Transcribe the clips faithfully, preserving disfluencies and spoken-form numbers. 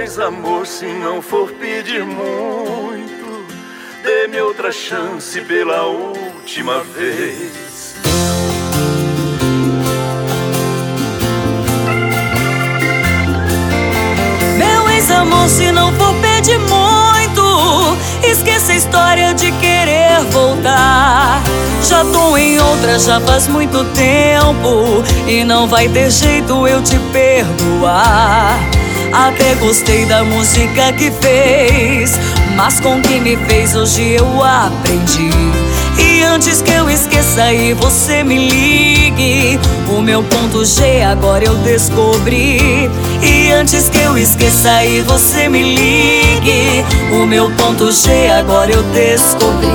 ex-amor, se não for pedir muito, dê-me outra chance pela última vez. Meu ex-amor, se não for pedir muito, esqueça a história de querer voltar. Já tô em outra, já faz muito tempo, e não vai ter jeito eu te perdoar. Até gostei da música que fez, mas com o que me fez hoje eu aprendi. E antes que eu esqueça e você me ligue, o meu ponto G agora eu descobri. E antes que eu esqueça e você me ligue, o meu ponto G agora eu descobri.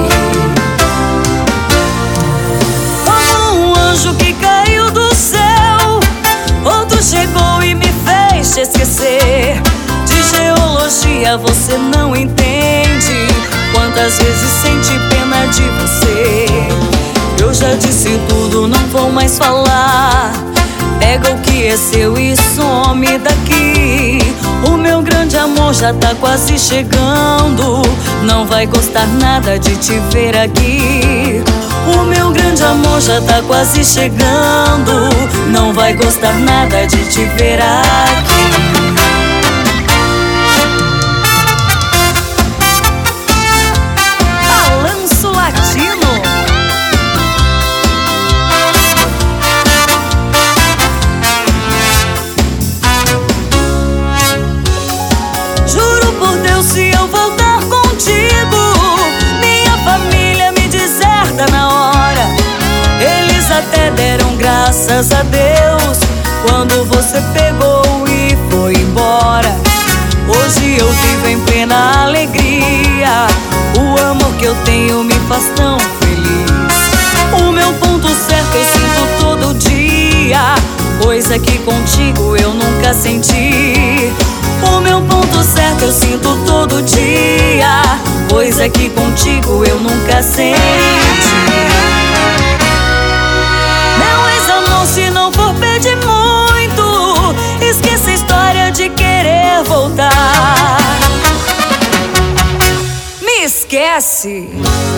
Como um anjo que caiu do céu, outro chegou e me fez te esquecer. De geologia você não entende, quantas vezes senti pena de você. Eu já disse tudo, não vou mais falar. Pega o que é seu e some daqui. O meu grande amor já tá quase chegando, não vai gostar nada de te ver aqui. O meu grande amor já tá quase chegando, não vai gostar nada de te ver aqui. Se eu voltar contigo, minha família me deserta na hora. Eles até deram graças a Deus quando você pegou e foi embora. Hoje eu vivo em plena alegria, o amor que eu tenho me faz tão feliz. O meu ponto certo eu sinto todo dia, coisa que contigo eu nunca senti. O meu ponto certo eu sinto todo dia, coisa que contigo eu nunca senti. Meu ex-amor, se não for pedir muito, esqueça a história de querer voltar. Me esquece.